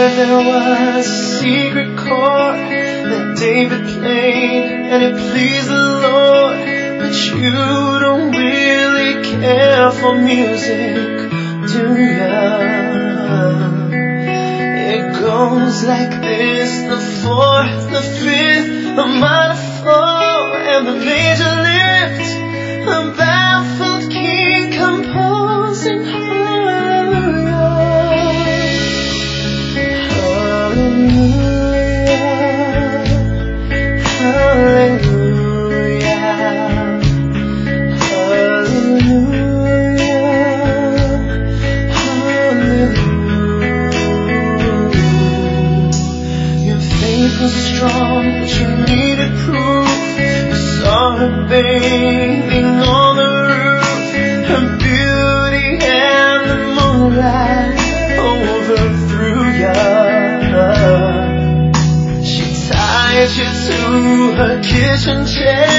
there was a secret chord that David played, and it pleased the Lord. But you don't really care for music, do ya? It goes like this: the fourth, the fifth, a minor fall, and the major lift. A baffled king composing hallelujah, hallelujah, hallelujah, hallelujah, hallelujah. Your faith was strong, but you needed proof. You saw her bathing on the roof, her beauty and the moonlight overthrew ya. She tied you to her kitchen chair